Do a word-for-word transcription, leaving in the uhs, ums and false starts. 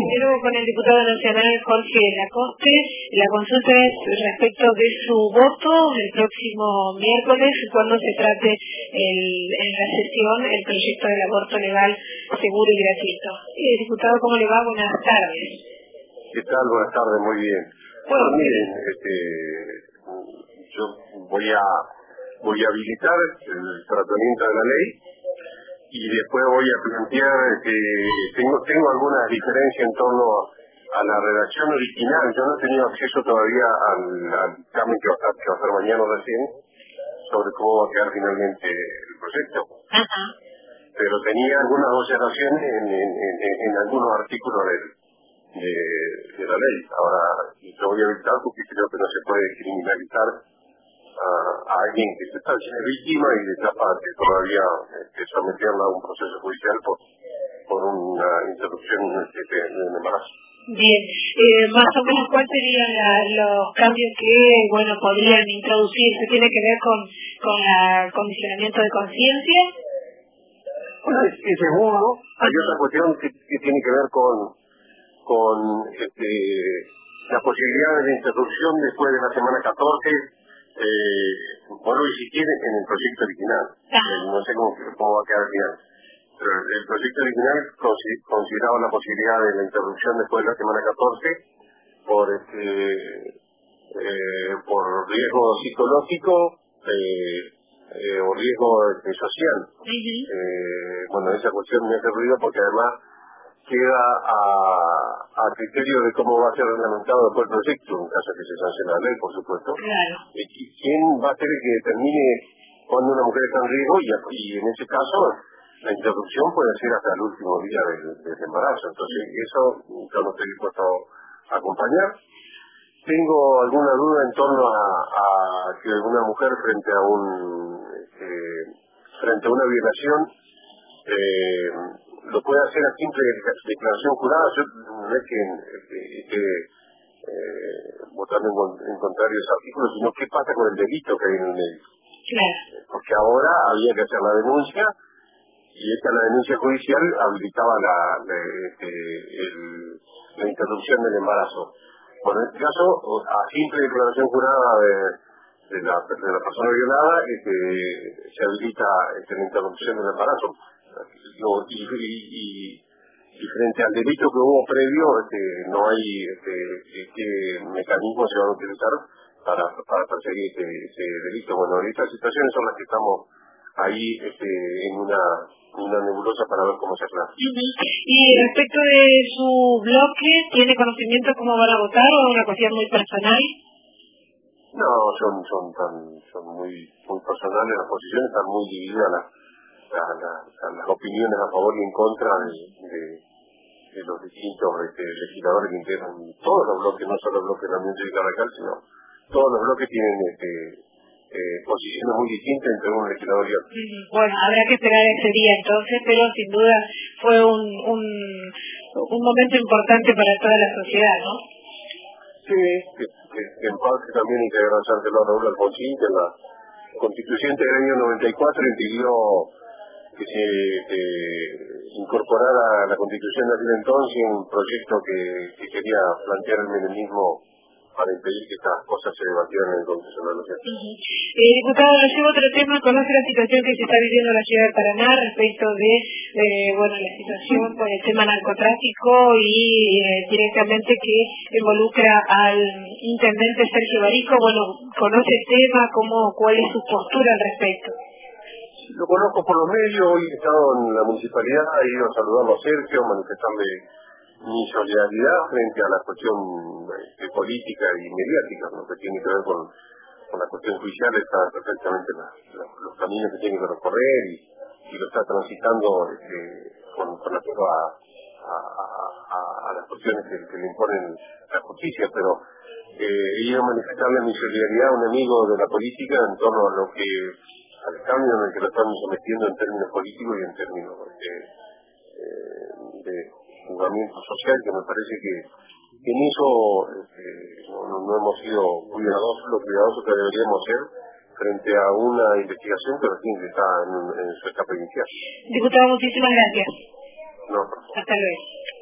primero con el diputado nacional Jorge Lacoste. La consulta es respecto de su voto el próximo miércoles, cuando se trate el, en la sesión el proyecto del aborto legal, seguro y gratuito. Eh, diputado, ¿cómo le va? Buenas tardes. ¿Qué tal? Buenas tardes, muy bien. Bueno, miren, este, yo voy a voy a habilitar el tratamiento de la ley y después voy a plantear que tengo tengo algunas diferencias en torno a la redacción original. Yo no he tenido acceso todavía al, al dictamen que va a estar, que va a estar mañana recién, sobre cómo va a quedar finalmente el proyecto. Ajá. Pero tenía algunas observaciones en, en, en, en algunos artículos del, de, de la ley. Ahora, lo voy a evitar porque creo que no se puede criminalizar a, a alguien que se está haciendo víctima y de etapa que todavía este, someterla a un proceso judicial por, por una interrupción este, de un embarazo. Bien, eh, más o menos cuáles serían la, los cambios que, bueno, podrían introducirse. ¿Tiene que ver con, con el condicionamiento de conciencia? Bueno, es, es seguro. Hay otra cuestión que, que tiene que ver con con este, la posibilidad de la interrupción después de la semana catorce, eh, bueno, y si quieren, en el proyecto original. Eh, no sé cómo, cómo va a quedar al final. Pero el proyecto original consideraba la posibilidad de la interrupción después de la semana catorce por este eh, por riesgo psicológico eh, eh, o riesgo este, social. Uh-huh. eh, bueno, esa cuestión me hace ruido porque además queda a, a criterio de cómo va a ser reglamentado después el proyecto, en caso de que se sancione la ley, por supuesto. Claro. ¿Y quién va a ser el que determine cuando una mujer está en riesgo? Y, y en ese caso, la interrupción puede ser hasta el último día del, del embarazo. Entonces, eso yo no estoy dispuesto a acompañar. Tengo alguna duda en torno a, a que alguna mujer frente a un eh, frente a una violación eh, lo puede hacer a simple declaración jurada. Yo no es que esté eh, votando en, en contrario a ese artículo, sino qué pasa con el delito que hay en el medio. Claro. Porque ahora había que hacer la denuncia y esta la denuncia judicial habilitaba la, la, este, el, la interrupción del embarazo. Bueno, en este caso, a simple declaración jurada de, de, la, de la persona violada, este, se habilita este, la interrupción del embarazo. Y, y, y, y frente al delito que hubo previo, este, no hay este, qué mecanismos se van a utilizar para, para perseguir ese, ese delito. Bueno, estas situaciones son las que estamos ahí este, en una, una nebulosa para ver cómo se aclara. Uh-huh. Y respecto de su bloque, ¿tiene conocimiento de cómo van a votar o es una cuestión muy personal? No, son son tan, son muy muy personales, las posiciones están muy divididas, las La, la, las opiniones a favor y en contra de, de, de los distintos este, legisladores que integran todos los bloques, no solo el bloque de la Unión Cívica Radical, sino todos los bloques tienen este, eh, posiciones muy distintas entre un legislador y otro. Bueno, habrá que esperar ese día entonces, pero sin duda fue un, un, un momento importante para toda la sociedad, ¿no? Sí, que, que, que en parte también hay que agradecerlo a Raúl Alfonsín, que la Constituyente del año noventa y cuatro impidió que se eh, incorporara a la Constitución de aquel entonces un proyecto que, que quería plantear el menemismo para impedir que estas cosas se debatieran en el Congreso de la Nación. Uh-huh. eh, diputado, le llevo otro tema. ¿Conoce la situación que se está viviendo en la ciudad de Paraná respecto de eh, bueno, la situación con el tema narcotráfico y eh, directamente que involucra al intendente Sergio Barico? Bueno, ¿conoce el tema? ¿Cómo, cuál es su postura al respecto? Lo conozco por los medios, hoy he estado en la municipalidad, he ido a saludarlo a Sergio, manifestarle mi solidaridad frente a la cuestión este, política y mediática, lo que tiene que ver con, con la cuestión judicial. Está perfectamente la, la, los caminos que tiene que recorrer y, y lo está transitando este, con, con apego a, a, a, a las cuestiones que, que le imponen la justicia, pero eh, he ido a manifestarle mi solidaridad a un amigo de la política en torno a lo que al cambio en el que lo estamos sometiendo en términos políticos y en términos de, eh, de juzgamiento social, que me parece que en eso eh, no, no, no hemos sido cuidadosos, lo cuidadosos que deberíamos ser frente a una investigación que recién está en, en su etapa inicial. Diputado, muchísimas gracias. No, por favor. Hasta luego.